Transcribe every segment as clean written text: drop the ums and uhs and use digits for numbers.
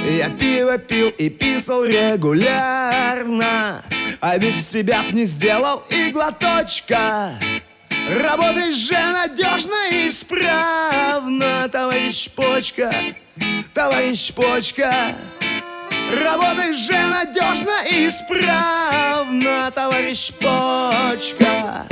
Я пиво пил и писал регулярно, а без тебя б не сделал и глоточка. Работаешь же надежно и исправно, товарищ Почка, товарищ Почка. Работаешь же надежно и исправно, товарищ Почка.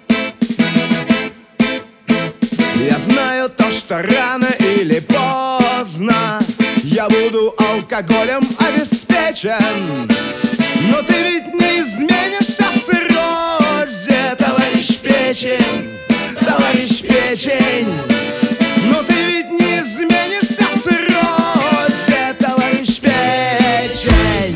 Я знаю то, что рано или поздно я буду алкоголем обеспечен, но ты ведь не изменишься в циррозе, товарищ Печень, товарищ Печень. Но ты ведь не изменишься в циррозе, товарищ Печень.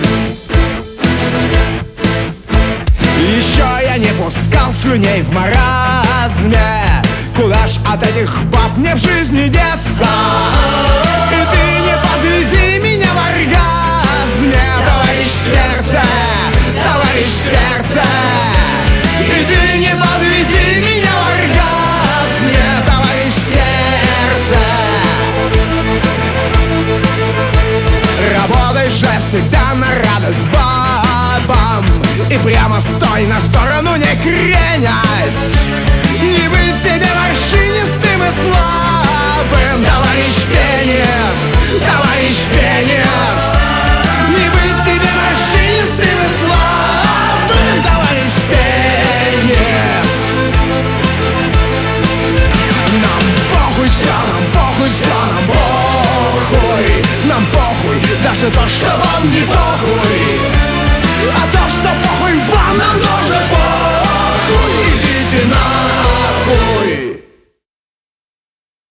Еще я не пускал слюней в маразме, куда ж от этих баб мне в жизни деться? И ты не подведи меня в оргазме, товарищ сердце, товарищ сердце. И ты не подведи меня в оргазме, товарищ сердце. Работай же всегда на радость бабам и прямо стой на сторону, не кренясь. Не быть тебе морщинистым и слабым, товарищ пенис, товарищ пенис. Не быть тебе морщинистым и слабым, товарищ пенис. Нам похуй все, нам похуй все, нам похуй. Нам похуй даже то, что вам не похуй.